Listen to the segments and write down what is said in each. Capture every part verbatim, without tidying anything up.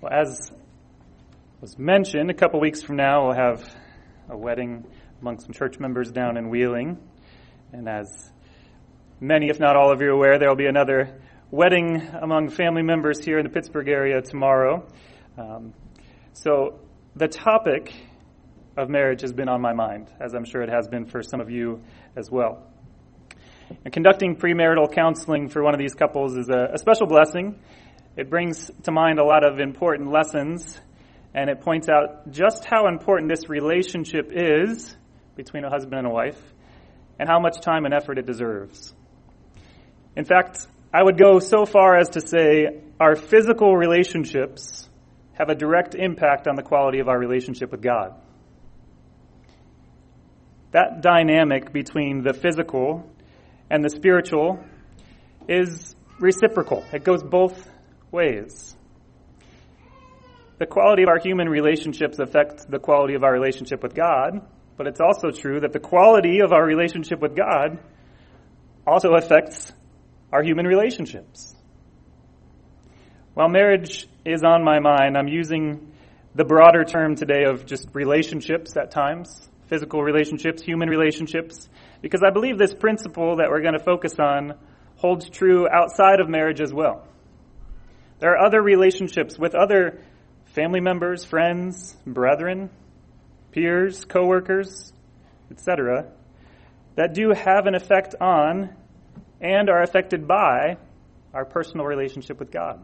Well, as was mentioned, a couple weeks from now we'll have a wedding among some church members down in Wheeling. And as many, if not all of you are aware, there will be another wedding among family members here in the Pittsburgh area tomorrow. Um, so the topic of marriage has been on my mind, as I'm sure it has been for some of you as well. And conducting premarital counseling for one of these couples is a, a special blessing. It brings to mind a lot of important lessons, and it points out just how important this relationship is between a husband and a wife, and how much time and effort it deserves. In fact, I would go so far as to say our physical relationships have a direct impact on the quality of our relationship with God. That dynamic between the physical and the spiritual is reciprocal. It goes both ways. The quality of our human relationships affects the quality of our relationship with God, but it's also true that the quality of our relationship with God also affects our human relationships. While marriage is on my mind, I'm using the broader term today of just relationships at times, physical relationships, human relationships, because I believe this principle that we're going to focus on holds true outside of marriage as well. There are other relationships with other family members, friends, brethren, peers, co-workers, et cetera, that do have an effect on and are affected by our personal relationship with God.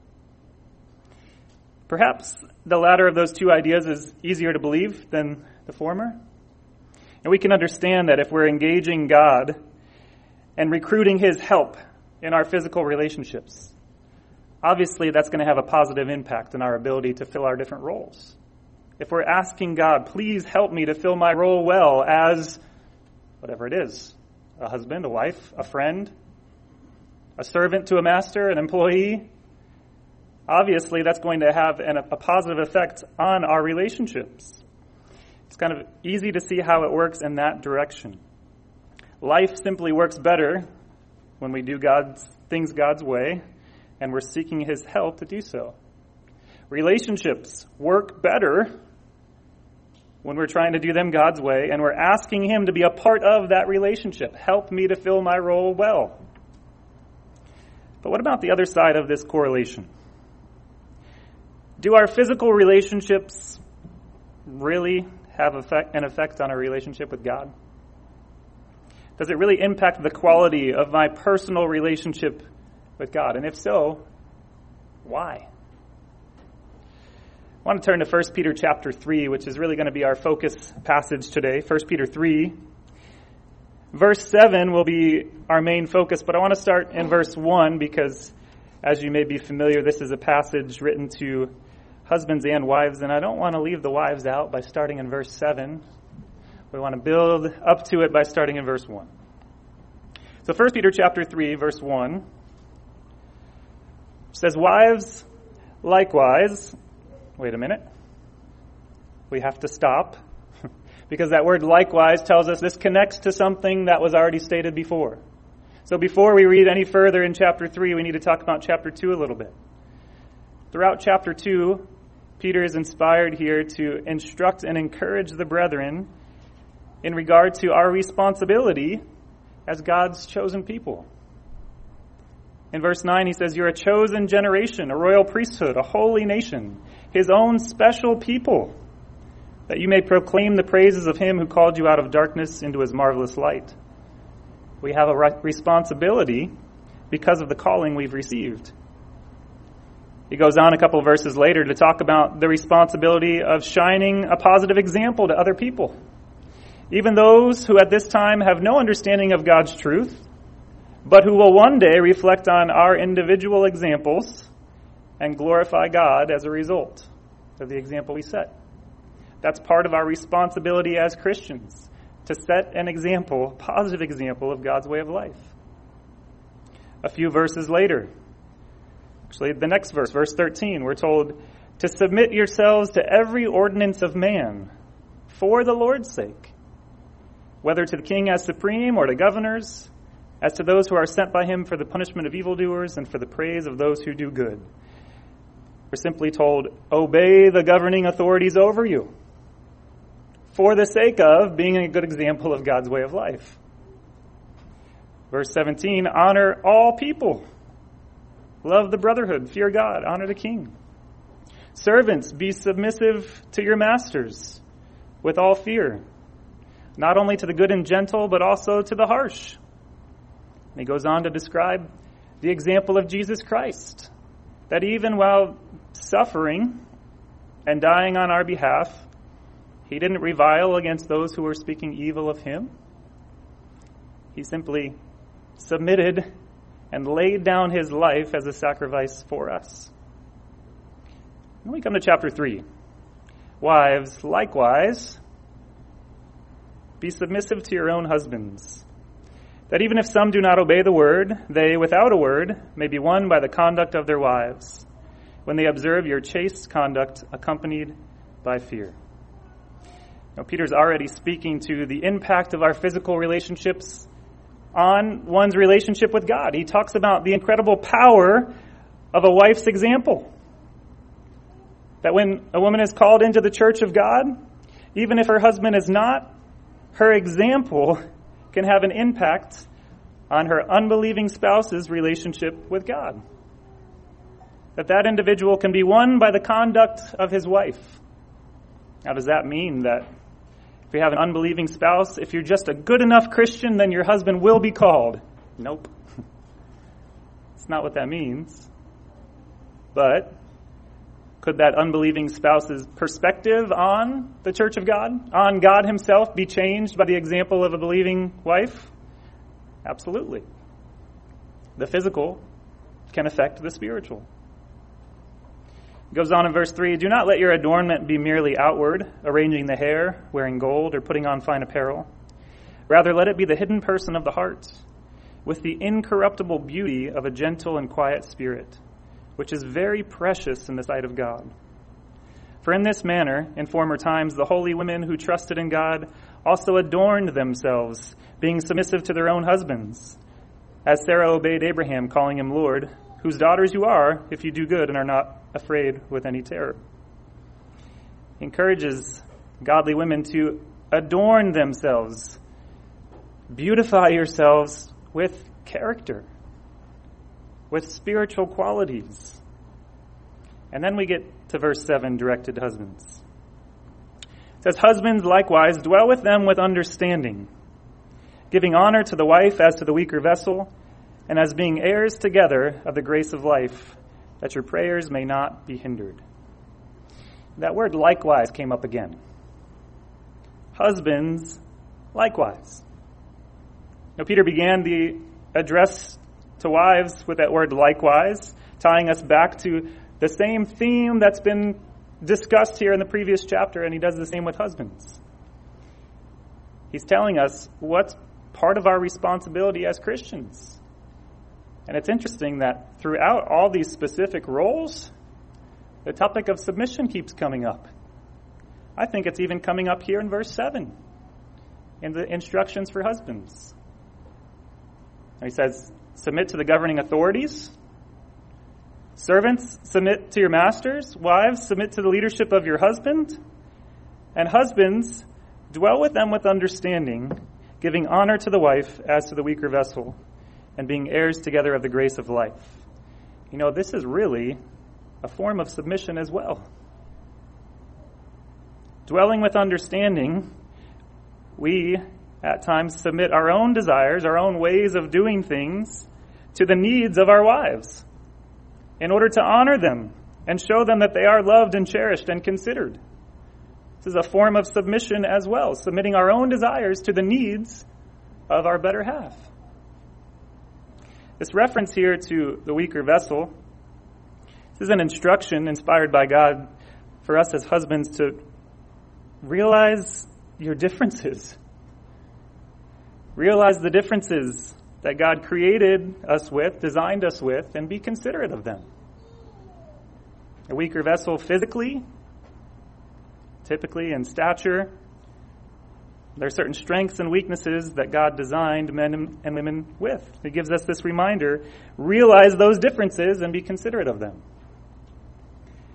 Perhaps the latter of those two ideas is easier to believe than the former. And we can understand that if we're engaging God and recruiting His help in our physical relationships, obviously that's going to have a positive impact on our ability to fill our different roles. If we're asking God, please help me to fill my role well as whatever it is, a husband, a wife, a friend, a servant to a master, an employee, obviously that's going to have an, a positive effect on our relationships. It's kind of easy to see how it works in that direction. Life simply works better when we do God's things God's way, and we're seeking His help to do so. Relationships work better when we're trying to do them God's way, and we're asking Him to be a part of that relationship. Help me to fill my role well. But what about the other side of this correlation? Do our physical relationships really have effect, an effect on our relationship with God? Does it really impact the quality of my personal relationship with God? And if so, why? I want to turn to First Peter chapter three, which is really going to be our focus passage today. First Peter three. Verse seven will be our main focus, but I want to start in verse one because, as you may be familiar, this is a passage written to husbands and wives, and I don't want to leave the wives out by starting in verse seven. We want to build up to it by starting in verse one. So First Peter chapter three, verse one says, "Wives, likewise..." Wait a minute. We have to stop because that word likewise tells us this connects to something that was already stated before. So before we read any further in chapter three, we need to talk about chapter two a little bit. Throughout chapter two, Peter is inspired here to instruct and encourage the brethren in regard to our responsibility as God's chosen people. In verse nine, he says, "You're a chosen generation, a royal priesthood, a holy nation, His own special people, that you may proclaim the praises of Him who called you out of darkness into His marvelous light." We have a re- responsibility because of the calling we've received. He goes on a couple of verses later to talk about the responsibility of shining a positive example to other people, even those who at this time have no understanding of God's truth, but who will one day reflect on our individual examples and glorify God as a result of the example we set. That's part of our responsibility as Christians, to set an example, a positive example of God's way of life. A few verses later, actually the next verse, verse thirteen, we're told to submit yourselves to every ordinance of man for the Lord's sake, whether to the king as supreme or to governors, as to those who are sent by him for the punishment of evildoers and for the praise of those who do good. We're simply told, obey the governing authorities over you for the sake of being a good example of God's way of life. Verse seventeen, honor all people. Love the brotherhood, fear God, honor the king. Servants, be submissive to your masters with all fear, not only to the good and gentle, but also to the harsh. And he goes on to describe the example of Jesus Christ, that even while suffering and dying on our behalf, he didn't revile against those who were speaking evil of him. He simply submitted and laid down his life as a sacrifice for us. Then we come to chapter three. Wives, likewise, be submissive to your own husbands, that even if some do not obey the word, they, without a word, may be won by the conduct of their wives, when they observe your chaste conduct accompanied by fear. Now, Peter's already speaking to the impact of our physical relationships on one's relationship with God. He talks about the incredible power of a wife's example. That when a woman is called into the church of God, even if her husband is not, her example can have an impact on her unbelieving spouse's relationship with God. That that individual can be won by the conduct of his wife. Now, does that mean that if you have an unbelieving spouse, if you're just a good enough Christian, then your husband will be called? Nope. It's not what that means. But could that unbelieving spouse's perspective on the church of God, on God himself, be changed by the example of a believing wife? Absolutely. The physical can affect the spiritual. It goes on in verse three, do not let your adornment be merely outward, arranging the hair, wearing gold, or putting on fine apparel. Rather, let it be the hidden person of the heart, with the incorruptible beauty of a gentle and quiet spirit, which is very precious in the sight of God. For in this manner, in former times, the holy women who trusted in God also adorned themselves, being submissive to their own husbands, as Sarah obeyed Abraham, calling him Lord, whose daughters you are, if you do good and are not afraid with any terror. He encourages godly women to adorn themselves, beautify yourselves with character, with spiritual qualities. And then we get to verse seven, directed to husbands. It says, husbands likewise dwell with them with understanding, giving honor to the wife as to the weaker vessel, and as being heirs together of the grace of life, that your prayers may not be hindered. That word likewise came up again. Husbands likewise. Now, Peter began the address to wives with that word likewise, tying us back to the same theme that's been discussed here in the previous chapter, and he does the same with husbands. He's telling us what's part of our responsibility as Christians. And it's interesting that throughout all these specific roles, the topic of submission keeps coming up. I think it's even coming up here in verse seven, in the instructions for husbands. And he says, submit to the governing authorities. Servants, submit to your masters. Wives, submit to the leadership of your husband. And husbands, dwell with them with understanding, giving honor to the wife as to the weaker vessel, and being heirs together of the grace of life. You know, this is really a form of submission as well. Dwelling with understanding, we at times submit our own desires, our own ways of doing things to the needs of our wives in order to honor them and show them that they are loved and cherished and considered. This is a form of submission as well, submitting our own desires to the needs of our better half. This reference here to the weaker vessel, this is an instruction inspired by God for us as husbands to realize your differences. Realize the differences that God created us with, designed us with, and be considerate of them. A weaker vessel physically, typically in stature. There are certain strengths and weaknesses that God designed men and women with. He gives us this reminder, realize those differences and be considerate of them.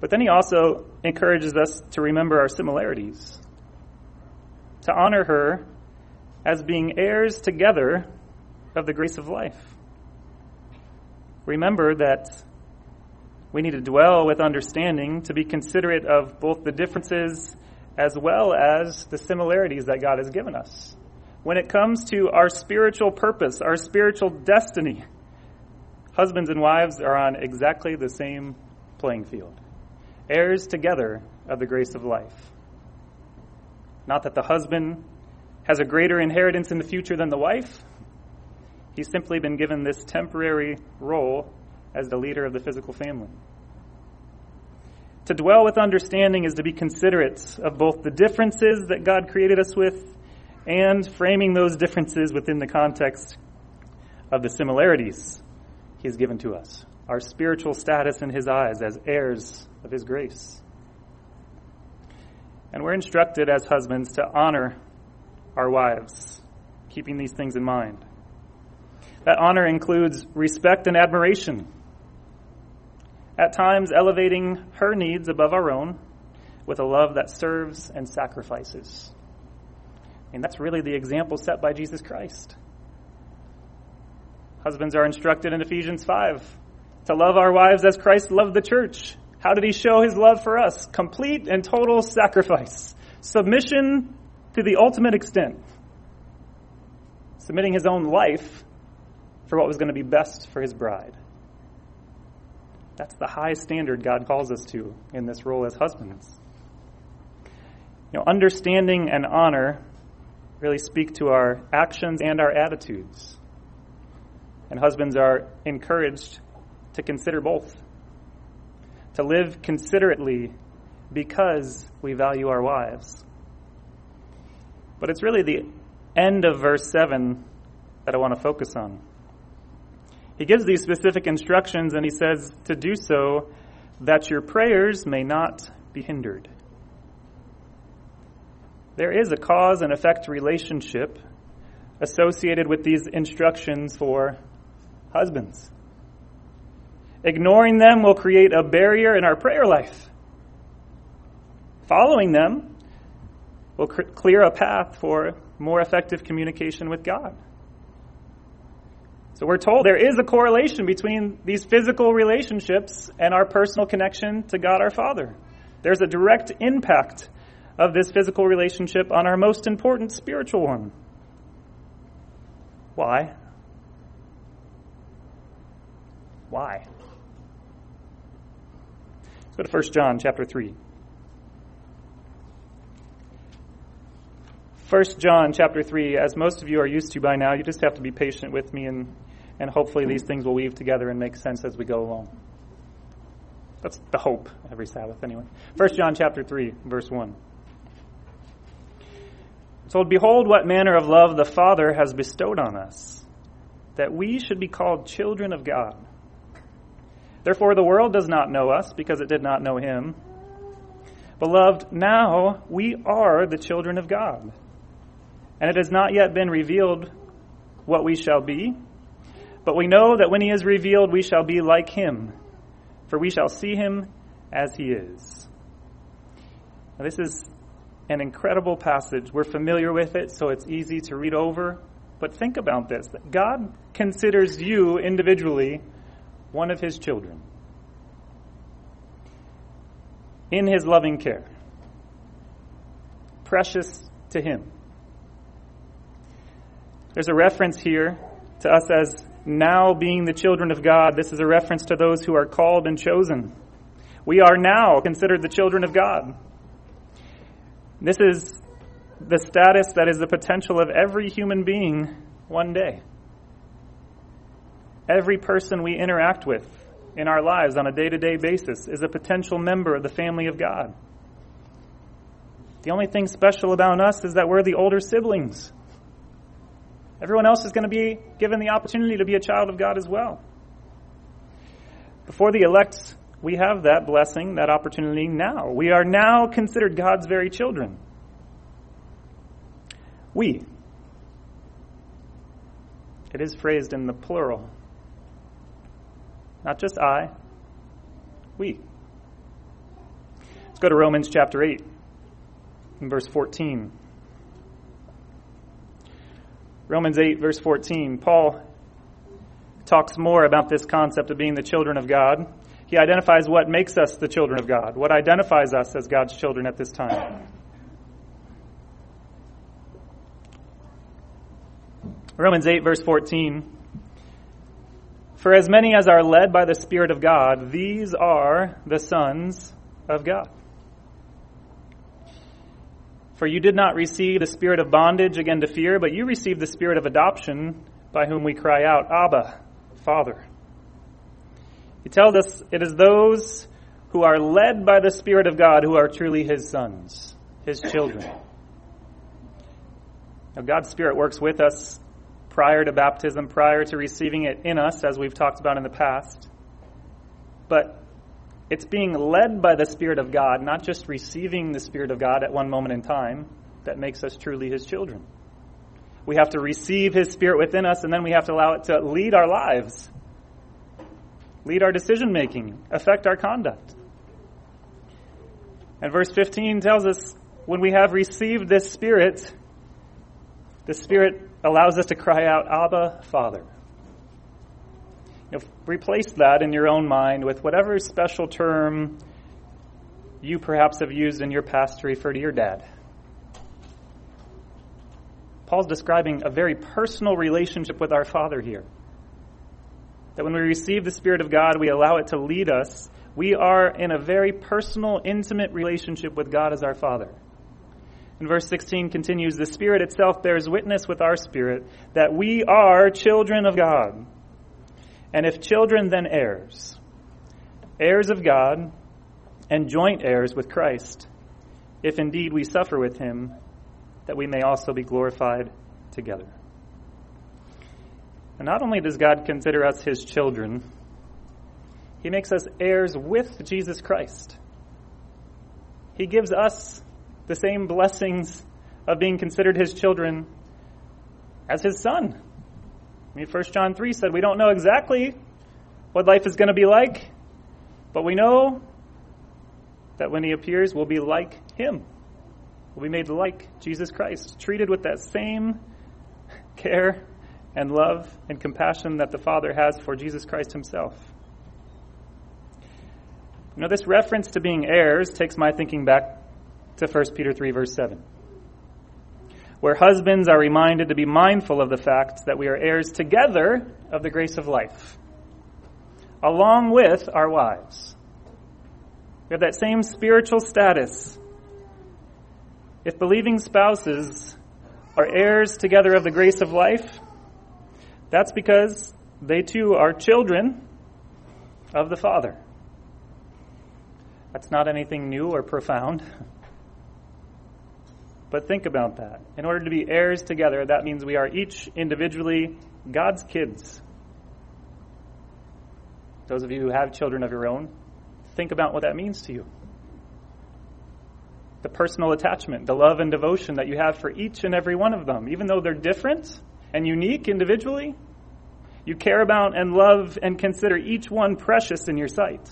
But then he also encourages us to remember our similarities, to honor her as being heirs together of the grace of life. Remember that we need to dwell with understanding, to be considerate of both the differences as well as the similarities that God has given us. When it comes to our spiritual purpose, our spiritual destiny, husbands and wives are on exactly the same playing field, heirs together of the grace of life. Not that the husband has a greater inheritance in the future than the wife. He's simply been given this temporary role as the leader of the physical family. To dwell with understanding is to be considerate of both the differences that God created us with and framing those differences within the context of the similarities He has given to us, our spiritual status in His eyes as heirs of His grace. And we're instructed as husbands to honor our wives, keeping these things in mind. That honor includes respect and admiration, at times elevating her needs above our own with a love that serves and sacrifices. And that's really the example set by Jesus Christ. Husbands are instructed in Ephesians five to love our wives as Christ loved the church. How did He show His love for us? Complete and total sacrifice. Submission to the ultimate extent. Submitting His own life for what was going to be best for His bride. That's the high standard God calls us to in this role as husbands. You know, understanding and honor really speak to our actions and our attitudes. And husbands are encouraged to consider both. To live considerately because we value our wives. But it's really the end of verse seven that I want to focus on. He gives these specific instructions and he says to do so that your prayers may not be hindered. There is a cause and effect relationship associated with these instructions for husbands. Ignoring them will create a barrier in our prayer life. Following them will cr- clear a path for more effective communication with God. So we're told there is a correlation between these physical relationships and our personal connection to God our Father. There's a direct impact of this physical relationship on our most important spiritual one. Why? Why? Let's go to First John chapter three. First John chapter three, as most of you are used to by now, you just have to be patient with me, and, and hopefully these things will weave together and make sense as we go along. That's the hope every Sabbath anyway. First John chapter three, verse one. So, behold what manner of love the Father has bestowed on us, that we should be called children of God. Therefore the world does not know us, because it did not know Him. Beloved, now we are the children of God. And it has not yet been revealed what we shall be. But we know that when He is revealed, we shall be like Him. For we shall see Him as He is. Now, this is an incredible passage. We're familiar with it, so it's easy to read over. But think about this. That God considers you individually one of His children. In His loving care. Precious to Him. There's a reference here to us as now being the children of God. This is a reference to those who are called and chosen. We are now considered the children of God. This is the status that is the potential of every human being one day. Every person we interact with in our lives on a day-to-day basis is a potential member of the family of God. The only thing special about us is that we're the older siblings. Everyone else is going to be given the opportunity to be a child of God as well. Before the elect, we have that blessing, that opportunity now. We are now considered God's very children. We. It is phrased in the plural. Not just I. We. Let's go to Romans chapter eight, and verse fourteen. Romans eight, verse fourteen. Paul talks more about this concept of being the children of God. He identifies what makes us the children of God, what identifies us as God's children at this time. Romans eight, verse fourteen. For as many as are led by the Spirit of God, these are the sons of God. For you did not receive the spirit of bondage again to fear, but you received the spirit of adoption, by whom we cry out, Abba, Father. He tells us it is those who are led by the Spirit of God who are truly His sons, His children. Now, God's Spirit works with us prior to baptism, prior to receiving it in us, as we've talked about in the past. But it's being led by the Spirit of God, not just receiving the Spirit of God at one moment in time, that makes us truly His children. We have to receive His Spirit within us, and then we have to allow it to lead our lives, lead our decision-making, affect our conduct. And verse fifteen tells us, when we have received this Spirit, the Spirit allows us to cry out, Abba, Father. You know, replace that in your own mind with whatever special term you perhaps have used in your past to refer to your dad. Paul's describing a very personal relationship with our Father here. That when we receive the Spirit of God, we allow it to lead us. We are in a very personal, intimate relationship with God as our Father. And verse sixteen continues, the Spirit itself bears witness with our spirit that we are children of God. And if children, then heirs. Heirs of God and joint heirs with Christ, if indeed we suffer with Him, that we may also be glorified together. And not only does God consider us His children, He makes us heirs with Jesus Christ. He gives us the same blessings of being considered His children as His Son. I mean, First John three said we don't know exactly what life is going to be like, but we know that when He appears, we'll be like Him. We'll be made like Jesus Christ, treated with that same care and love and compassion that the Father has for Jesus Christ Himself. You know, this reference to being heirs takes my thinking back to First Peter three, verse seven, where husbands are reminded to be mindful of the fact that we are heirs together of the grace of life, along with our wives. We have that same spiritual status. If believing spouses are heirs together of the grace of life, that's because they too are children of the Father. That's not anything new or profound. But think about that. In order to be heirs together, that means we are each individually God's kids. Those of you who have children of your own, think about what that means to you. The personal attachment, the love and devotion that you have for each and every one of them. Even though they're different and unique individually, you care about and love and consider each one precious in your sight.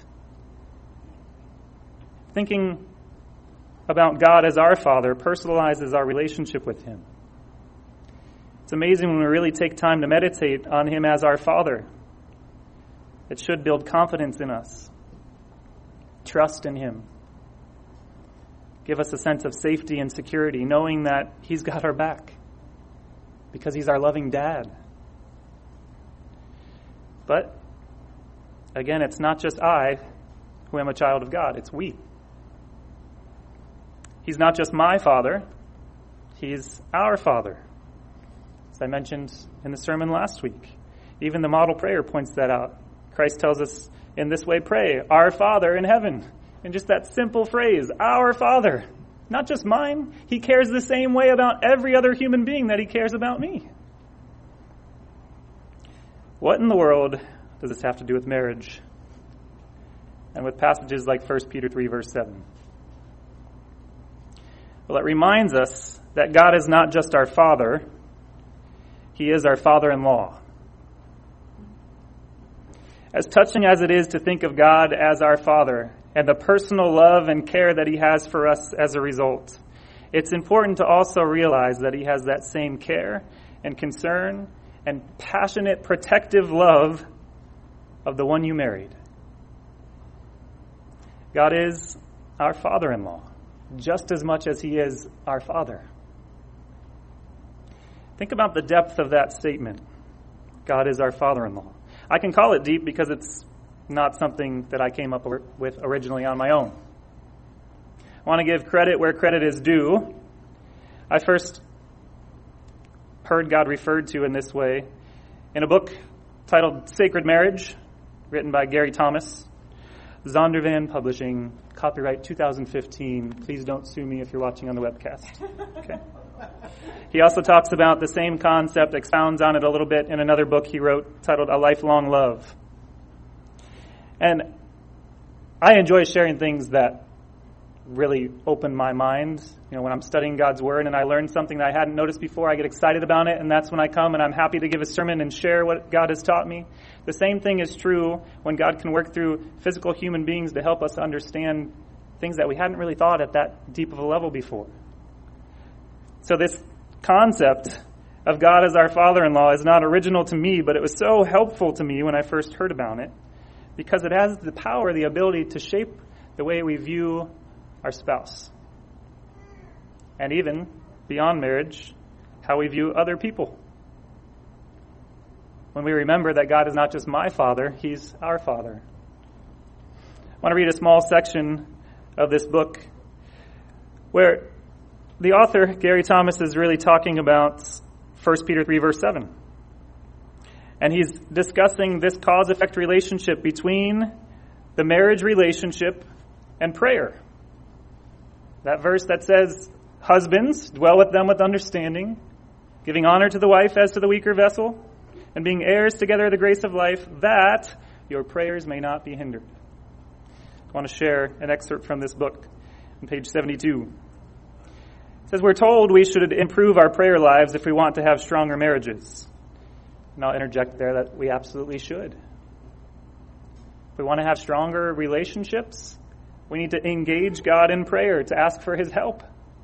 Thinking about God as our Father personalizes our relationship with Him. It's amazing when we really take time to meditate on Him as our Father. It should build confidence in us, trust in Him, give us a sense of safety and security, knowing that He's got our back because He's our loving Dad. But, again, it's not just I who am a child of God, it's we. He's not just my Father, He's our Father. As I mentioned in the sermon last week, even the model prayer points that out. Christ tells us in this way, pray, our Father in heaven. And just that simple phrase, our Father, not just mine. He cares the same way about every other human being that He cares about me. What in the world does this have to do with marriage? And with passages like First Peter three, verse seven? Well, it reminds us that God is not just our Father, He is our father-in-law. As touching as it is to think of God as our Father, and the personal love and care that he has for us as a result. It's important to also realize that he has that same care and concern and passionate, protective love of the one you married. God is our father-in-law, just as much as he is our father. Think about the depth of that statement. God is our father-in-law. I can call it deep because it's not something that I came up with originally on my own. I want to give credit where credit is due. I first heard God referred to in this way in a book titled Sacred Marriage, written by Gary Thomas, Zondervan Publishing, copyright two thousand fifteen. Please don't sue me if you're watching on the webcast. Okay. He also talks about the same concept, expounds on it a little bit in another book he wrote titled A Lifelong Love. And I enjoy sharing things that really open my mind. You know, when I'm studying God's Word and I learn something that I hadn't noticed before, I get excited about it, and that's when I come and I'm happy to give a sermon and share what God has taught me. The same thing is true when God can work through physical human beings to help us understand things that we hadn't really thought at that deep of a level before. So this concept of God as our father-in-law is not original to me, but it was so helpful to me when I first heard about it, because it has the power, the ability to shape the way we view our spouse. And even beyond marriage, how we view other people. When we remember that God is not just my father, he's our father. I want to read a small section of this book where the author, Gary Thomas, is really talking about First Peter three, verse seven. And he's discussing this cause-effect relationship between the marriage relationship and prayer. That verse that says, husbands, dwell with them with understanding, giving honor to the wife as to the weaker vessel, and being heirs together of the grace of life, that your prayers may not be hindered. I want to share an excerpt from this book on page seventy-two. It says, we're told we should improve our prayer lives if we want to have stronger marriages. And I'll interject there that we absolutely should. If we want to have stronger relationships, we need to engage God in prayer to ask for his help.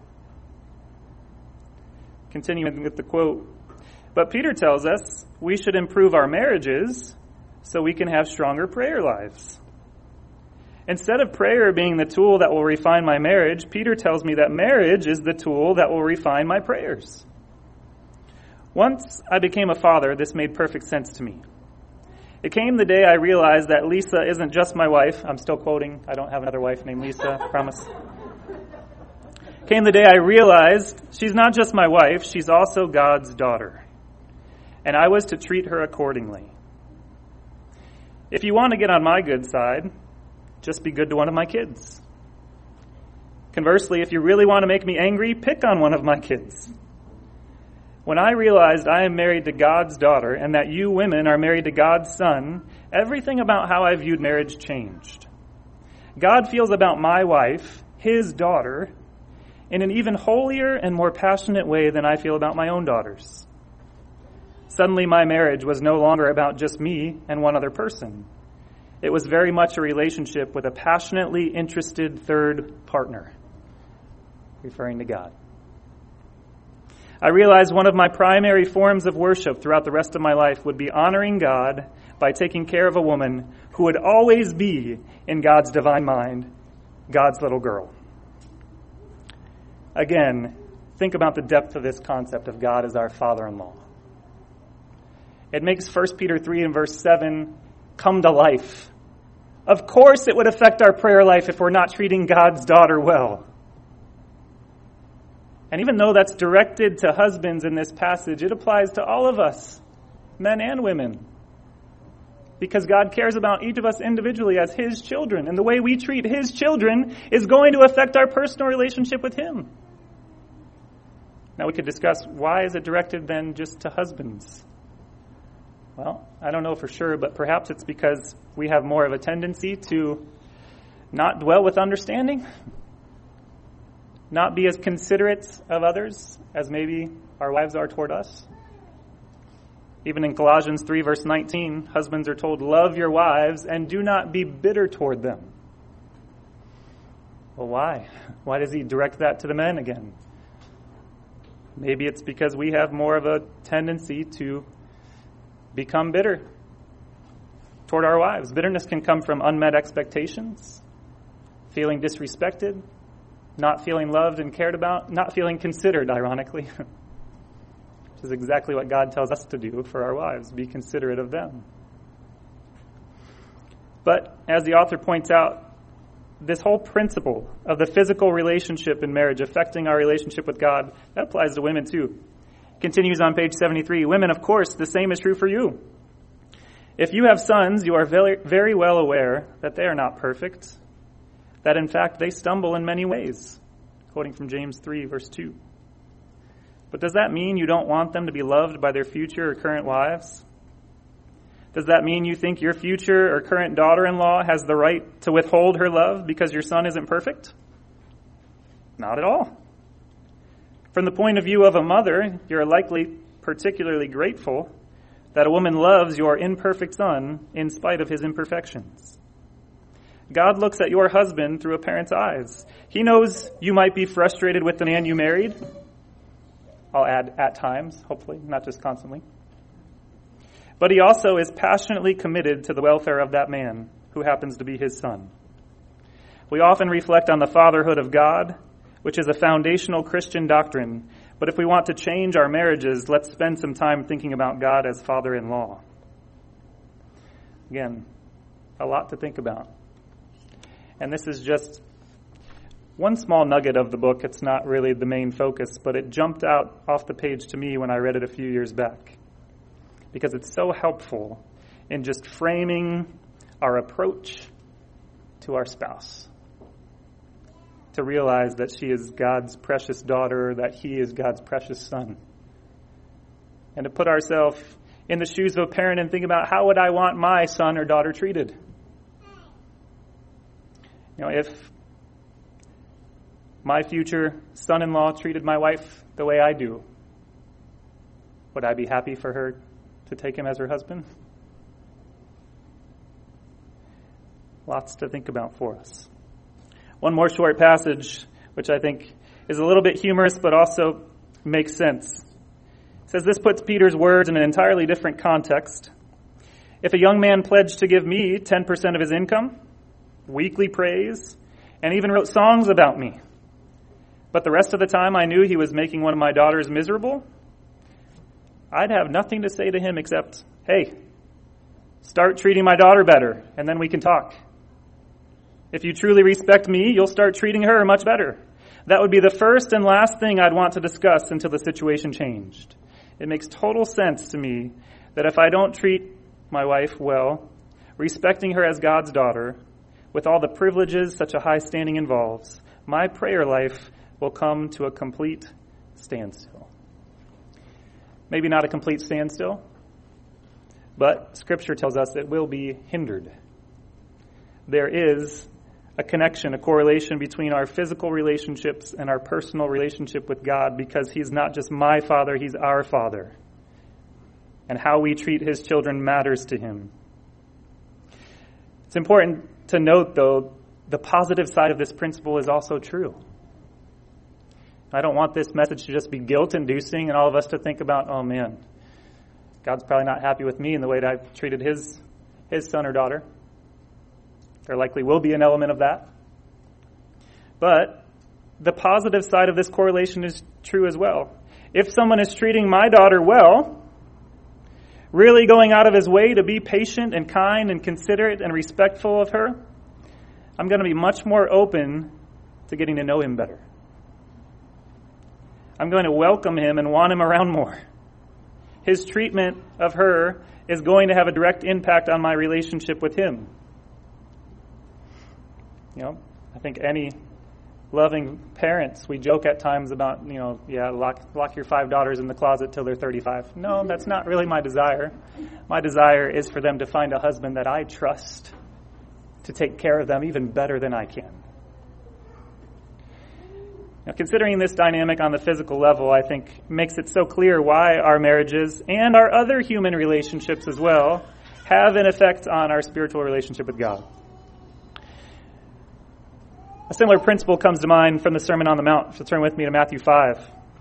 Continuing with the quote, but Peter tells us we should improve our marriages so we can have stronger prayer lives. Instead of prayer being the tool that will refine my marriage, Peter tells me that marriage is the tool that will refine my prayers. Once I became a father, this made perfect sense to me. It came the day I realized that Lisa isn't just my wife. I'm still quoting. I don't have another wife named Lisa, I promise. Came the day I realized she's not just my wife, she's also God's daughter. And I was to treat her accordingly. If you want to get on my good side, just be good to one of my kids. Conversely, if you really want to make me angry, pick on one of my kids. When I realized I am married to God's daughter and that you women are married to God's son, everything about how I viewed marriage changed. God feels about my wife, his daughter, in an even holier and more passionate way than I feel about my own daughters. Suddenly my marriage was no longer about just me and one other person. It was very much a relationship with a passionately interested third partner, referring to God. I realized one of my primary forms of worship throughout the rest of my life would be honoring God by taking care of a woman who would always be, in God's divine mind, God's little girl. Again, think about the depth of this concept of God as our father-in-law. It makes First Peter three and verse seven come to life. Of course it would affect our prayer life if we're not treating God's daughter well. And even though that's directed to husbands in this passage, it applies to all of us, men and women. Because God cares about each of us individually as his children. And the way we treat his children is going to affect our personal relationship with him. Now we could discuss, why is it directed then just to husbands? Well, I don't know for sure, but perhaps it's because we have more of a tendency to not dwell with understanding, not be as considerate of others as maybe our wives are toward us. Even in Colossians three, verse nineteen, husbands are told, love your wives and do not be bitter toward them. Well, why? Why does he direct that to the men again? Maybe it's because we have more of a tendency to become bitter toward our wives. Bitterness can come from unmet expectations, feeling disrespected, not feeling loved and cared about, not feeling considered, ironically, which is exactly what God tells us to do for our wives, be considerate of them. But as the author points out, this whole principle of the physical relationship in marriage affecting our relationship with God, that applies to women too. Continues on page seventy-three. Women, of course, the same is true for you. If you have sons, you are very, very well aware that they are not perfect, that in fact they stumble in many ways, quoting from James three, verse two. But does that mean you don't want them to be loved by their future or current wives? Does that mean you think your future or current daughter-in-law has the right to withhold her love because your son isn't perfect? Not at all. From the point of view of a mother, you're likely particularly grateful that a woman loves your imperfect son in spite of his imperfections. God looks at your husband through a parent's eyes. He knows you might be frustrated with the man you married. I'll add at times, hopefully, not just constantly. But he also is passionately committed to the welfare of that man who happens to be his son. We often reflect on the fatherhood of God, which is a foundational Christian doctrine. But if we want to change our marriages, let's spend some time thinking about God as father-in-law. Again, a lot to think about. And this is just one small nugget of the book. It's not really the main focus, but it jumped out off the page to me when I read it a few years back, because it's so helpful in just framing our approach to our spouse. To realize that she is God's precious daughter, that he is God's precious son. And to put ourselves in the shoes of a parent and think about, how would I want my son or daughter treated? You know, if my future son-in-law treated my wife the way I do, would I be happy for her to take him as her husband? Lots to think about for us. One more short passage, which I think is a little bit humorous, but also makes sense. It says, this puts Peter's words in an entirely different context. If a young man pledged to give me ten percent of his income, weekly praise, and even wrote songs about me, but the rest of the time I knew he was making one of my daughters miserable, I'd have nothing to say to him except, hey, start treating my daughter better, and then we can talk. If you truly respect me, you'll start treating her much better. That would be the first and last thing I'd want to discuss until the situation changed. It makes total sense to me that if I don't treat my wife well, respecting her as God's daughter, with all the privileges such a high standing involves, my prayer life will come to a complete standstill. Maybe not a complete standstill, but Scripture tells us it will be hindered. There is a connection, a correlation between our physical relationships and our personal relationship with God, because He's not just my Father, He's our Father. And how we treat His children matters to Him. It's important to note, though, the positive side of this principle is also true. I don't want this message to just be guilt-inducing and all of us to think about, oh man, God's probably not happy with me in the way that I've treated his, his son or daughter. There likely will be an element of that. But the positive side of this correlation is true as well. If someone is treating my daughter well, really going out of his way to be patient and kind and considerate and respectful of her, I'm going to be much more open to getting to know him better. I'm going to welcome him and want him around more. His treatment of her is going to have a direct impact on my relationship with him. You know, I think any loving parents, we joke at times about, you know, yeah, lock lock your five daughters in the closet till they're thirty-five. No, that's not really my desire. My desire is for them to find a husband that I trust to take care of them even better than I can. Now, considering this dynamic on the physical level, I think makes it so clear why our marriages and our other human relationships as well have an effect on our spiritual relationship with God. A similar principle comes to mind from the Sermon on the Mount. So turn with me to Matthew five.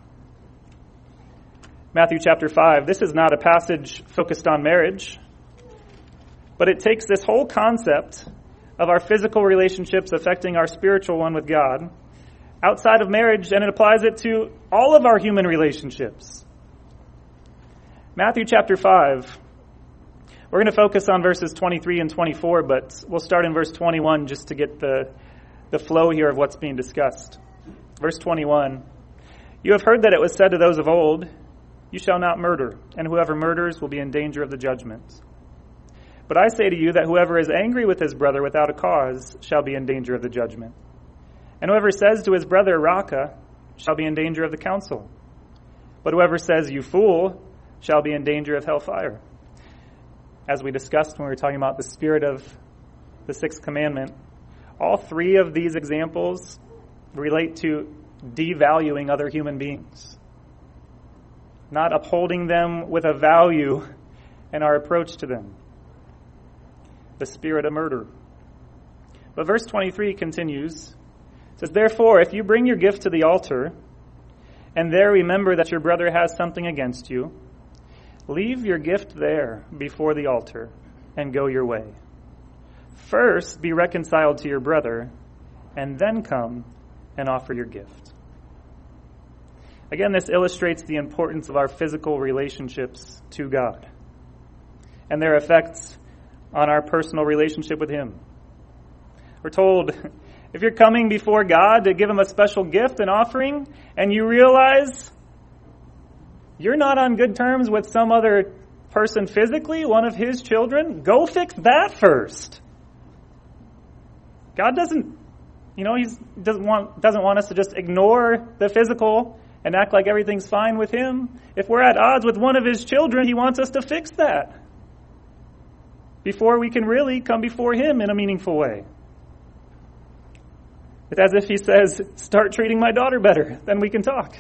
Matthew chapter five. This is not a passage focused on marriage, but it takes this whole concept of our physical relationships affecting our spiritual one with God outside of marriage, and it applies it to all of our human relationships. Matthew chapter five. We're going to focus on verses twenty-three and twenty-four, but we'll start in verse twenty-one just to get the, the flow here of what's being discussed. Verse twenty-one, "You have heard that it was said to those of old, 'You shall not murder, and whoever murders will be in danger of the judgment.' But I say to you that whoever is angry with his brother without a cause shall be in danger of the judgment. And whoever says to his brother, 'Raca,' shall be in danger of the council. But whoever says, 'You fool,' shall be in danger of hellfire." As we discussed when we were talking about the spirit of the sixth commandment, all three of these examples relate to devaluing other human beings, not upholding them with a value in our approach to them. The spirit of murder. But verse twenty-three continues. It says, "Therefore, if you bring your gift to the altar, and there remember that your brother has something against you, leave your gift there before the altar and go your way. First be reconciled to your brother, and then come and offer your gift." Again, this illustrates the importance of our physical relationships to God and their effects on our personal relationship with Him. We're told, if you're coming before God to give Him a special gift and offering, and you realize you're not on good terms with some other person physically, one of His children, go fix that first. God doesn't, you know, He doesn't want doesn't want us to just ignore the physical and act like everything's fine with Him. If we're at odds with one of His children, He wants us to fix that before we can really come before Him in a meaningful way. It's as if He says, start treating my daughter better, then we can talk.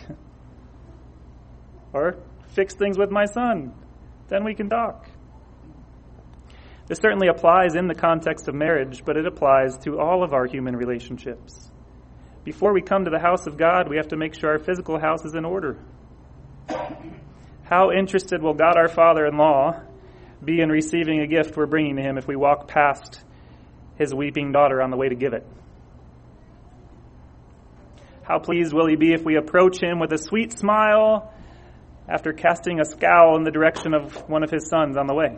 Or fix things with my son, then we can talk. This certainly applies in the context of marriage, but it applies to all of our human relationships. Before we come to the house of God, we have to make sure our physical house is in order. How interested will God our Father-in-law be in receiving a gift we're bringing to Him if we walk past His weeping daughter on the way to give it? How pleased will He be if we approach Him with a sweet smile after casting a scowl in the direction of one of His sons on the way?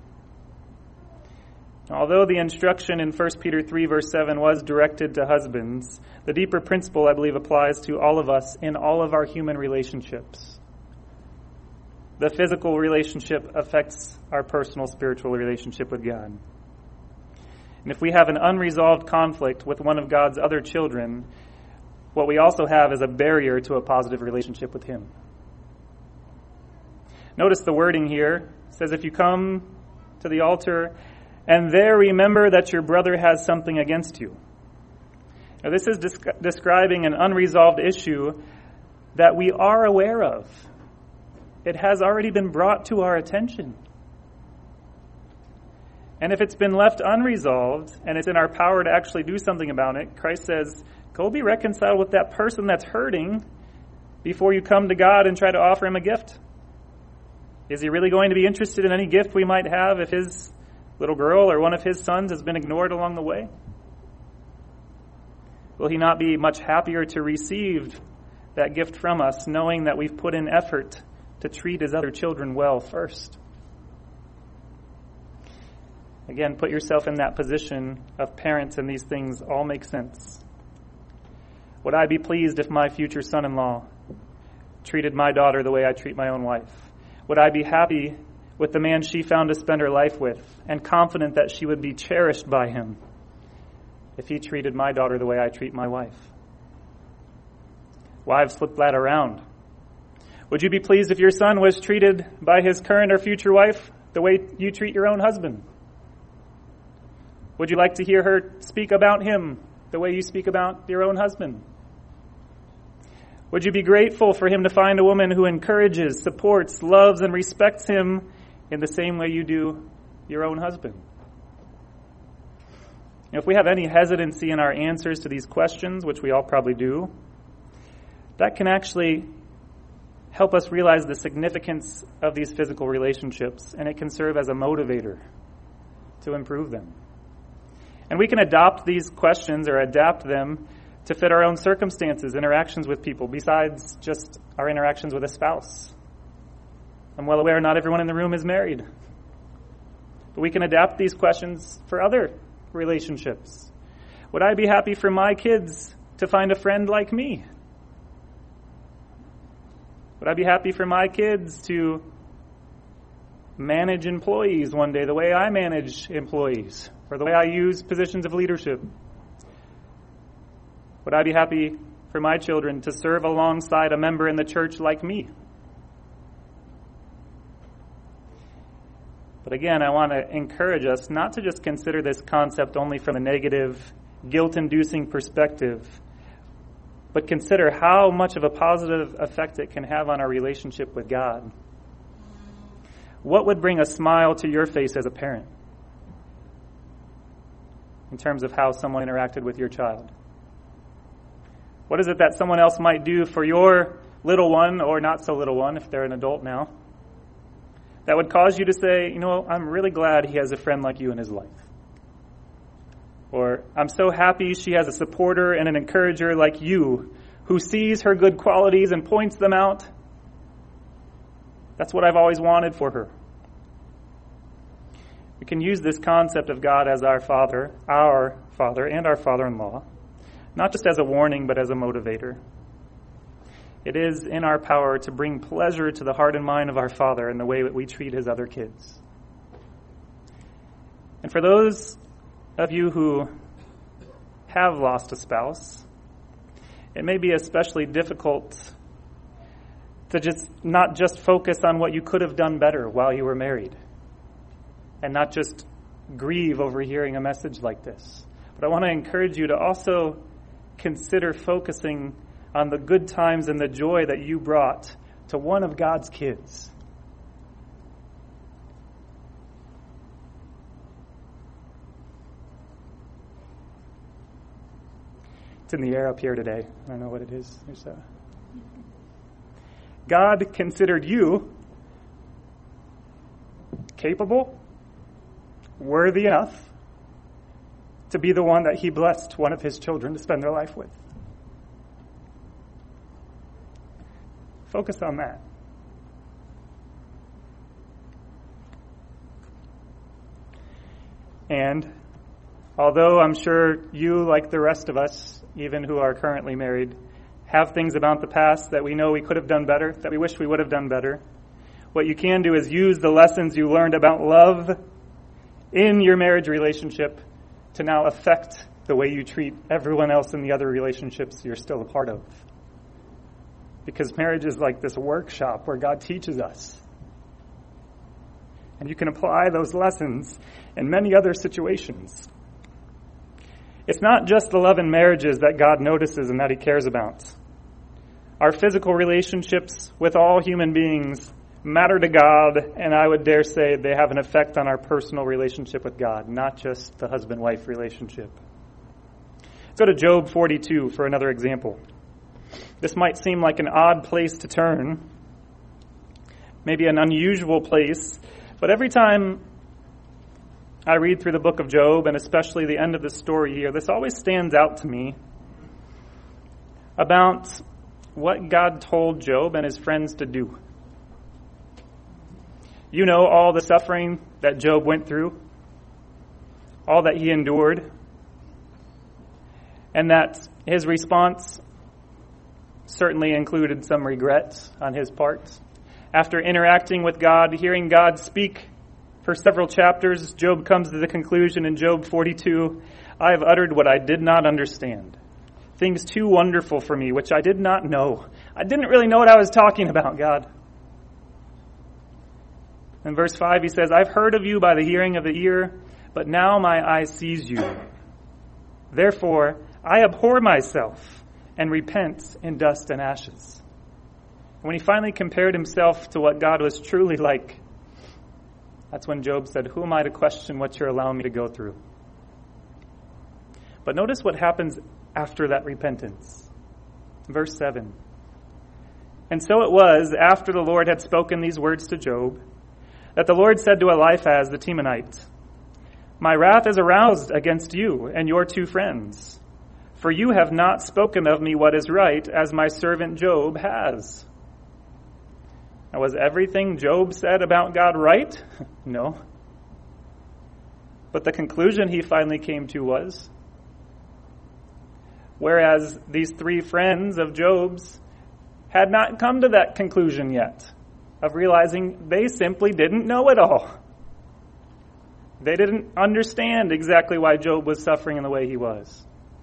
Although the instruction in First Peter three verse seven was directed to husbands, the deeper principle, I believe, applies to all of us in all of our human relationships. The physical relationship affects our personal spiritual relationship with God. And if we have an unresolved conflict with one of God's other children, what we also have is a barrier to a positive relationship with Him. Notice the wording here. It says, if you come to the altar and there remember that your brother has something against you. Now, this is desc- describing an unresolved issue that we are aware of. It has already been brought to our attention. And if it's been left unresolved and it's in our power to actually do something about it, Christ says, go be reconciled with that person that's hurting before you come to God and try to offer Him a gift. Is He really going to be interested in any gift we might have if His little girl or one of His sons has been ignored along the way? Will He not be much happier to receive that gift from us, knowing that we've put in effort to treat His other children well first? Again, put yourself in that position of parents, and these things all make sense. Would I be pleased if my future son-in-law treated my daughter the way I treat my own wife? Would I be happy with the man she found to spend her life with, and confident that she would be cherished by him if he treated my daughter the way I treat my wife? Wives, flip that around. Would you be pleased if your son was treated by his current or future wife the way you treat your own husband? Would you like to hear her speak about him the way you speak about your own husband? Would you be grateful for him to find a woman who encourages, supports, loves, and respects him in the same way you do your own husband? If we have any hesitancy in our answers to these questions, which we all probably do, that can actually help us realize the significance of these physical relationships, and it can serve as a motivator to improve them. And we can adopt these questions or adapt them to fit our own circumstances, interactions with people, besides just our interactions with a spouse. I'm well aware not everyone in the room is married. But we can adapt these questions for other relationships. Would I be happy for my kids to find a friend like me? Would I be happy for my kids to manage employees one day the way I manage employees, or the way I use positions of leadership? Would I be happy for my children to serve alongside a member in the church like me? But again, I want to encourage us not to just consider this concept only from a negative, guilt-inducing perspective, but consider how much of a positive effect it can have on our relationship with God. What would bring a smile to your face as a parent in terms of how someone interacted with your child? What is it that someone else might do for your little one, or not so little one if they're an adult now, that would cause you to say, you know, I'm really glad he has a friend like you in his life? Or, I'm so happy she has a supporter and an encourager like you who sees her good qualities and points them out. That's what I've always wanted for her. We can use this concept of God as our Father, our Father, and our Father-in-law, not just as a warning, but as a motivator. It is in our power to bring pleasure to the heart and mind of our Father in the way that we treat his other kids. And for those of you who have lost a spouse, it may be especially difficult to just not just focus on what you could have done better while you were married, and not just grieve over hearing a message like this. But I want to encourage you to also consider focusing on the good times and the joy that you brought to one of God's kids. It's in the air up here today. I don't know what it is. There's a... God considered you capable, worthy enough to be the one that he blessed one of his children to spend their life with. Focus on that. And although I'm sure you, like the rest of us, even who are currently married, have things about the past that we know we could have done better, that we wish we would have done better, what you can do is use the lessons you learned about love in your marriage relationship to now affect the way you treat everyone else in the other relationships you're still a part of. Because marriage is like this workshop where God teaches us. And you can apply those lessons in many other situations. It's not just the love in marriages that God notices and that he cares about. Our physical relationships with all human beings matter to God, and I would dare say they have an effect on our personal relationship with God, not just the husband-wife relationship. Let's go to Job forty-two for another example. This might seem like an odd place to turn, maybe an unusual place, but every time I read through the book of Job, and especially the end of the story here, this always stands out to me about what God told Job and his friends to do. You know all the suffering that Job went through, all that he endured, and that his response certainly included some regret on his part. After interacting with God, hearing God speak for several chapters, Job comes to the conclusion in Job forty-two, I have uttered what I did not understand, things too wonderful for me, which I did not know. I didn't really know what I was talking about, God. In verse five, he says, I've heard of you by the hearing of the ear, but now my eye sees you. Therefore, I abhor myself and repent in dust and ashes. When he finally compared himself to what God was truly like, that's when Job said, who am I to question what you're allowing me to go through? But notice what happens after that repentance. Verse seven. And so it was, after the Lord had spoken these words to Job, that the Lord said to Eliphaz the Temanite, My wrath is aroused against you and your two friends, for you have not spoken of me what is right, as my servant Job has. Now, was everything Job said about God right? No. But the conclusion he finally came to was, whereas these three friends of Job's had not come to that conclusion yet, of realizing they simply didn't know it all. They didn't understand exactly why Job was suffering in the way he was.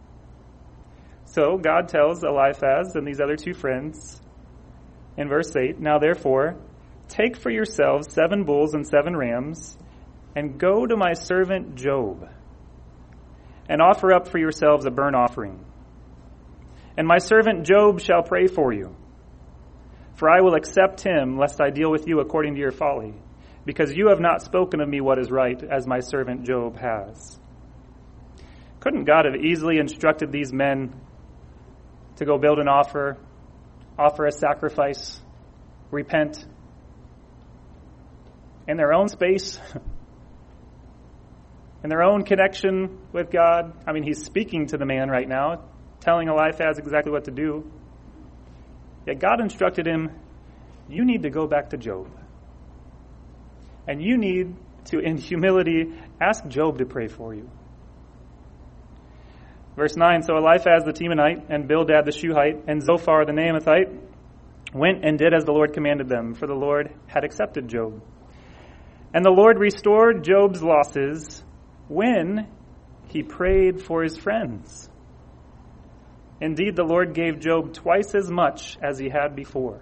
So God tells Eliphaz and these other two friends in verse eight, Now therefore, take for yourselves seven bulls and seven rams, and go to my servant Job, and offer up for yourselves a burnt offering. And my servant Job shall pray for you. For I will accept him, lest I deal with you according to your folly, because you have not spoken of me what is right, as my servant Job has. Couldn't God have easily instructed these men to go build an offer, offer a sacrifice, repent in their own space, in their own connection with God? I mean, he's speaking to the man right now, telling Eliphaz exactly what to do. Yet God instructed him, you need to go back to Job. And you need to, in humility, ask Job to pray for you. Verse nine, So Eliphaz the Temanite, and Bildad the Shuhite, and Zophar the Naamathite went and did as the Lord commanded them, for the Lord had accepted Job. And the Lord restored Job's losses when he prayed for his friends. Indeed, the Lord gave Job twice as much as he had before.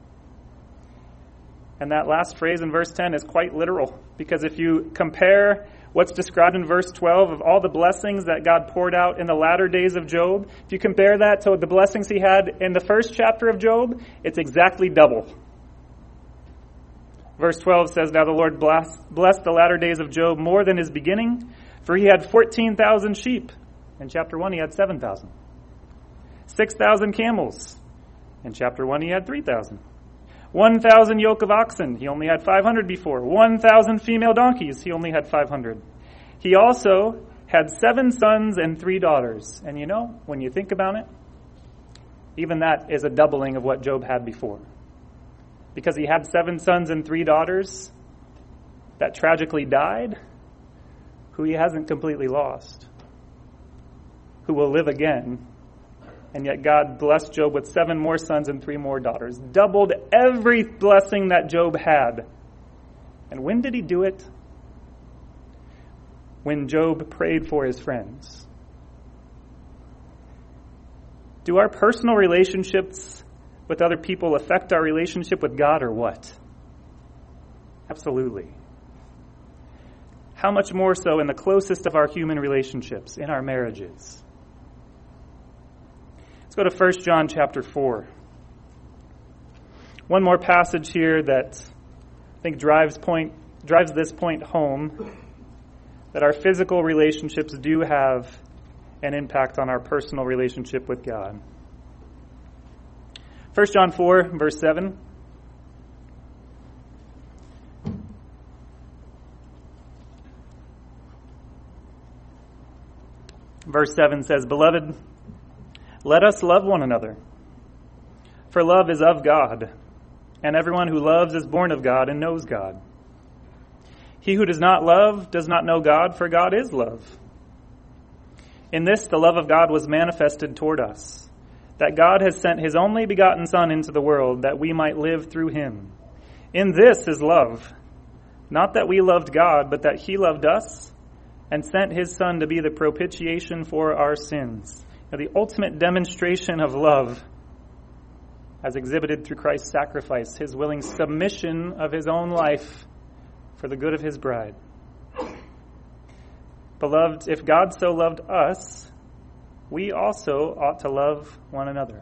And that last phrase in verse ten is quite literal, because if you compare what's described in verse twelve of all the blessings that God poured out in the latter days of Job, if you compare that to the blessings he had in the first chapter of Job, it's exactly double. Verse twelve says, Now the Lord blessed, blessed the latter days of Job more than his beginning, for he had fourteen thousand sheep. In chapter one, he had seven thousand. six thousand camels. In chapter one, he had three thousand. one thousand yoke of oxen. He only had five hundred before. one thousand female donkeys. He only had five hundred. He also had seven sons and three daughters. And you know, when you think about it, even that is a doubling of what Job had before. Because he had seven sons and three daughters that tragically died, who he hasn't completely lost, who will live again. And yet God blessed Job with seven more sons and three more daughters. Doubled every blessing that Job had. And when did he do it? When Job prayed for his friends. Do our personal relationships with other people affect our relationship with God or what? Absolutely. How much more so in the closest of our human relationships, in our marriages? Let's go to First John chapter four. One more passage here that I think drives point drives this point home, that our physical relationships do have an impact on our personal relationship with God. First John four, verse seven. Verse seven says, Beloved, let us love one another, for love is of God, and everyone who loves is born of God and knows God. He who does not love does not know God, for God is love. In this the love of God was manifested toward us, that God has sent his only begotten Son into the world, that we might live through him. In this is love, not that we loved God, but that he loved us and sent his Son to be the propitiation for our sins. Now, the ultimate demonstration of love, as exhibited through Christ's sacrifice, his willing submission of his own life for the good of his bride. Beloved, if God so loved us, we also ought to love one another.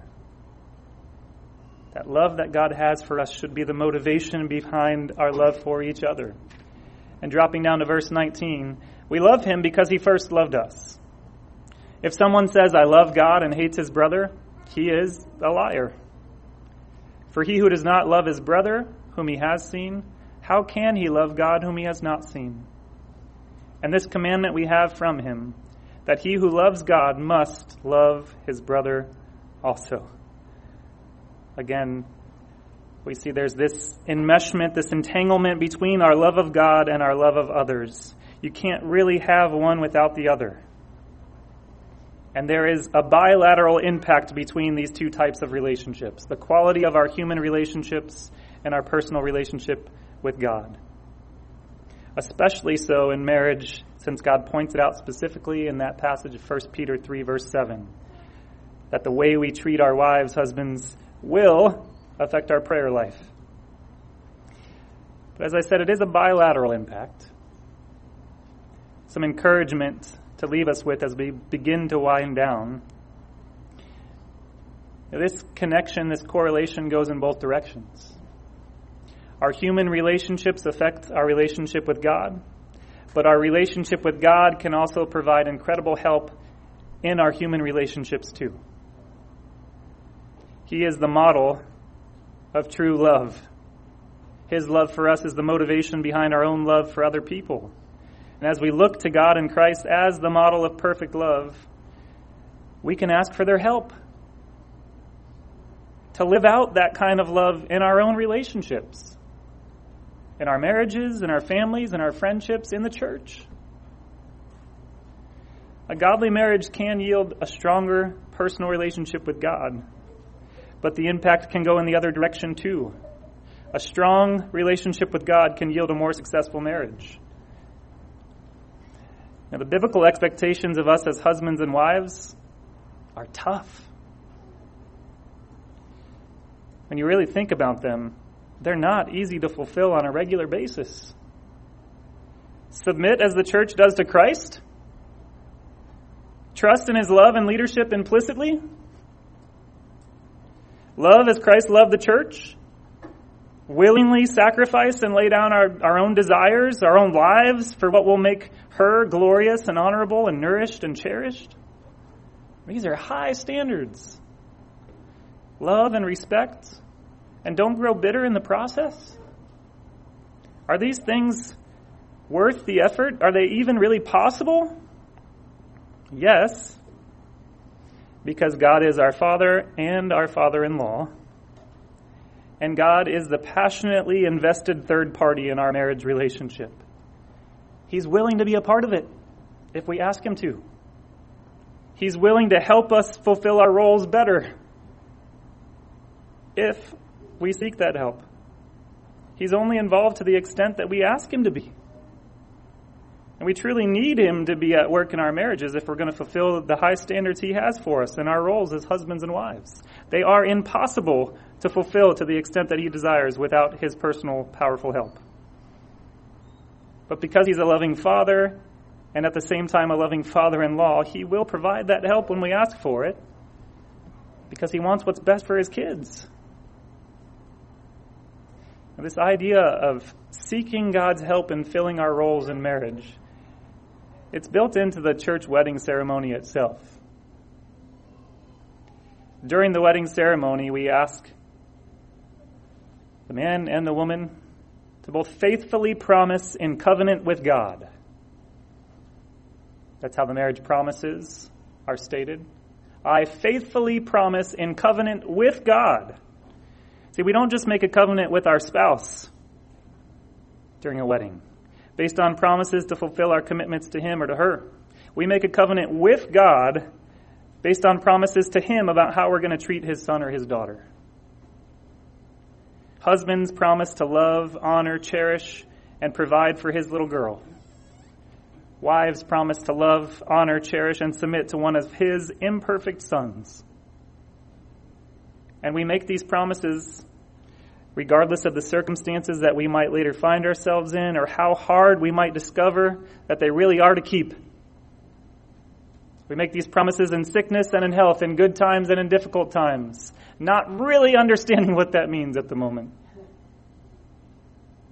That love that God has for us should be the motivation behind our love for each other. And dropping down to verse nineteen, we love him because he first loved us. If someone says, I love God and hates his brother, he is a liar. For he who does not love his brother, whom he has seen, how can he love God whom he has not seen? And this commandment we have from him, that he who loves God must love his brother also. Again, we see there's this enmeshment, this entanglement between our love of God and our love of others. You can't really have one without the other. And there is a bilateral impact between these two types of relationships, the quality of our human relationships and our personal relationship with God. Especially so in marriage, since God points it out specifically in that passage of First Peter three, verse seven, that the way we treat our wives, husbands, will affect our prayer life. But as I said, it is a bilateral impact. Some encouragement to leave us with as we begin to wind down. This connection, this correlation goes in both directions. Our human relationships affect our relationship with God, but our relationship with God can also provide incredible help in our human relationships too. He is the model of true love. His love for us is the motivation behind our own love for other people. And as we look to God and Christ as the model of perfect love, we can ask for their help to live out that kind of love in our own relationships, in our marriages, in our families, in our friendships, in the church. A godly marriage can yield a stronger personal relationship with God, but the impact can go in the other direction too. A strong relationship with God can yield a more successful marriage. Now, the biblical expectations of us as husbands and wives are tough. When you really think about them, they're not easy to fulfill on a regular basis. Submit as the church does to Christ? Trust in his love and leadership implicitly? Love as Christ loved the church? Willingly sacrifice and lay down our, our own desires, our own lives for what will make her glorious and honorable and nourished and cherished? These are high standards. Love and respect, and don't grow bitter in the process. Are these things worth the effort? Are they even really possible? Yes, because God is our Father and our Father-in-law. And God is the passionately invested third party in our marriage relationship. He's willing to be a part of it if we ask him to. He's willing to help us fulfill our roles better if we seek that help. He's only involved to the extent that we ask him to be. And we truly need him to be at work in our marriages if we're going to fulfill the high standards he has for us in our roles as husbands and wives. They are impossible to fulfill to the extent that he desires without his personal, powerful help. But because he's a loving father, and at the same time a loving father-in-law, he will provide that help when we ask for it, because he wants what's best for his kids. And this idea of seeking God's help in filling our roles in marriage, it's built into the church wedding ceremony itself. During the wedding ceremony, we ask the man and the woman to both faithfully promise in covenant with God. That's how the marriage promises are stated. I faithfully promise in covenant with God. See, we don't just make a covenant with our spouse during a wedding based on promises to fulfill our commitments to him or to her. We make a covenant with God based on promises to him about how we're going to treat his son or his daughter. Husbands promise to love, honor, cherish, and provide for his little girl. Wives promise to love, honor, cherish, and submit to one of his imperfect sons. And we make these promises regardless of the circumstances that we might later find ourselves in or how hard we might discover that they really are to keep. We make these promises in sickness and in health, in good times and in difficult times, not really understanding what that means at the moment.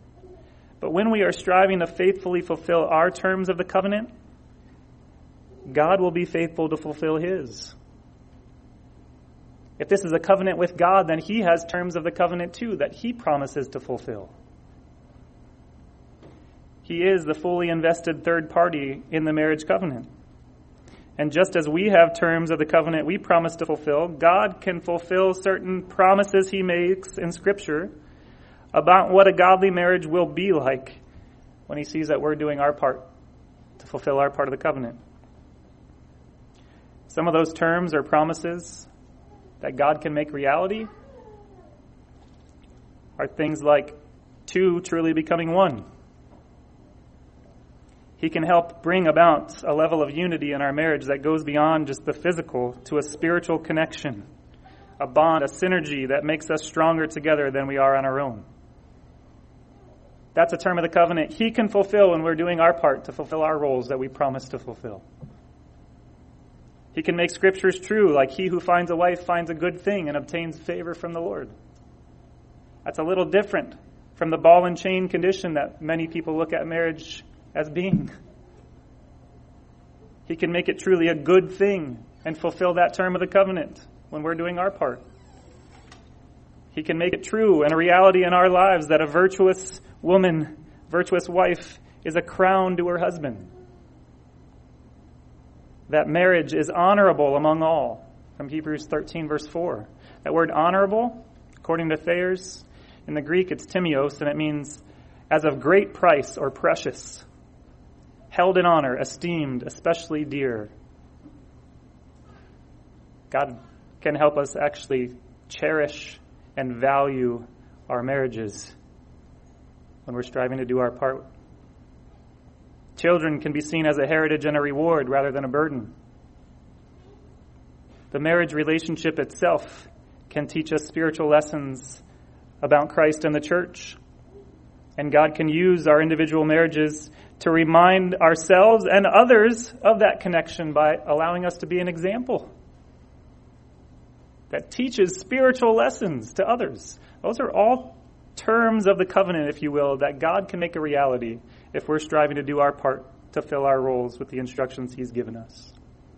But when we are striving to faithfully fulfill our terms of the covenant, God will be faithful to fulfill his. If this is a covenant with God, then he has terms of the covenant too that he promises to fulfill. He is the fully invested third party in the marriage covenant. And just as we have terms of the covenant we promise to fulfill, God can fulfill certain promises he makes in Scripture about what a godly marriage will be like when he sees that we're doing our part to fulfill our part of the covenant. Some of those terms or promises that God can make reality are things like two truly becoming one. He can help bring about a level of unity in our marriage that goes beyond just the physical to a spiritual connection, a bond, a synergy that makes us stronger together than we are on our own. That's a term of the covenant he can fulfill when we're doing our part to fulfill our roles that we promise to fulfill. He can make scriptures true, like he who finds a wife finds a good thing and obtains favor from the Lord. That's a little different from the ball and chain condition that many people look at marriage as being. He can make it truly a good thing and fulfill that term of the covenant when we're doing our part. He can make it true and a reality in our lives that a virtuous woman, virtuous wife, is a crown to her husband. That marriage is honorable among all, from Hebrews thirteen, verse four. That word honorable, according to Thayer's, in the Greek it's timios, and it means as of great price or precious, held in honor, esteemed, especially dear. God can help us actually cherish and value our marriages when we're striving to do our part. Children can be seen as a heritage and a reward rather than a burden. The marriage relationship itself can teach us spiritual lessons about Christ and the church. And God can use our individual marriages to remind ourselves and others of that connection by allowing us to be an example that teaches spiritual lessons to others. Those are all terms of the covenant, if you will, that God can make a reality if we're striving to do our part to fill our roles with the instructions he's given us.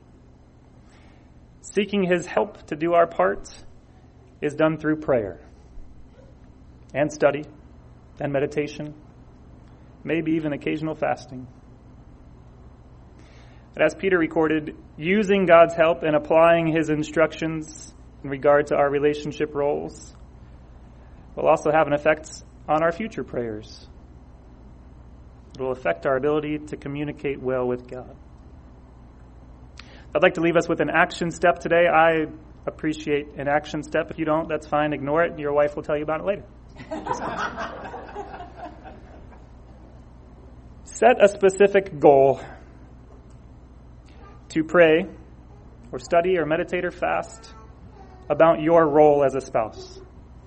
Seeking his help to do our part is done through prayer and study and meditation, maybe even occasional fasting. But as Peter recorded, using God's help and applying his instructions in regard to our relationship roles will also have an effect on our future prayers. It will affect our ability to communicate well with God. I'd like to leave us with an action step today. I appreciate an action step. If you don't, that's fine. Ignore it. Your wife will tell you about it later. Set a specific goal to pray or study or meditate or fast about your role as a spouse.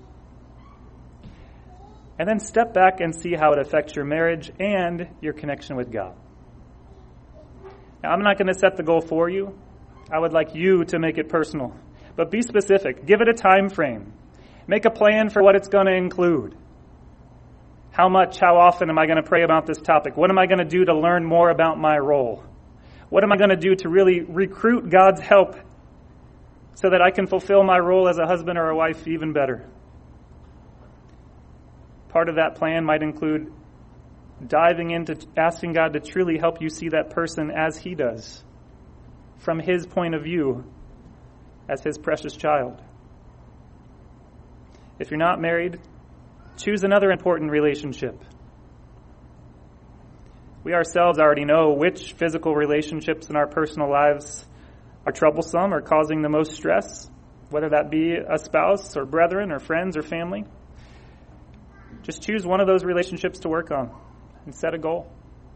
And then step back and see how it affects your marriage and your connection with God. Now, I'm not going to set the goal for you. I would like you to make it personal. But be specific. Give it a time frame. Make a plan for what it's going to include. How much, how often am I going to pray about this topic? What am I going to do to learn more about my role? What am I going to do to really recruit God's help so that I can fulfill my role as a husband or a wife even better? Part of that plan might include diving into asking God to truly help you see that person as he does, from his point of view, as his precious child. If you're not married, choose another important relationship. We ourselves already know which physical relationships in our personal lives are troublesome or causing the most stress, whether that be a spouse or brethren or friends or family. Just choose one of those relationships to work on and set a goal.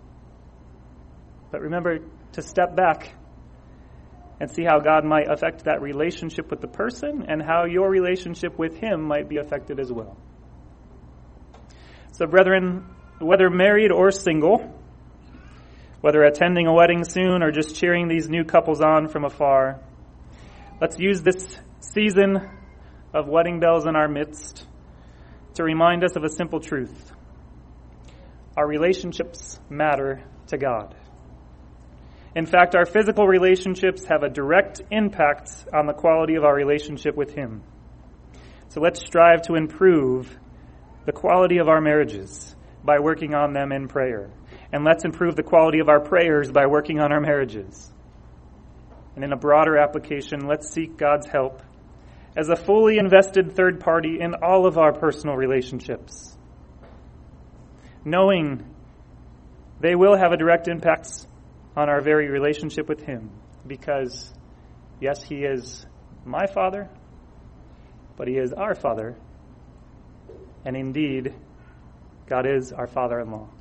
But remember to step back and see how God might affect that relationship with the person and how your relationship with him might be affected as well. So, brethren, whether married or single, whether attending a wedding soon or just cheering these new couples on from afar, let's use this season of wedding bells in our midst to remind us of a simple truth. Our relationships matter to God. In fact, our physical relationships have a direct impact on the quality of our relationship with Him. So let's strive to improve the quality of our marriages by working on them in prayer. And let's improve the quality of our prayers by working on our marriages. And in a broader application, let's seek God's help as a fully invested third party in all of our personal relationships, knowing they will have a direct impact on our very relationship with Him, because, yes, He is my Father, but He is our Father, and indeed, God is our Father-in-law.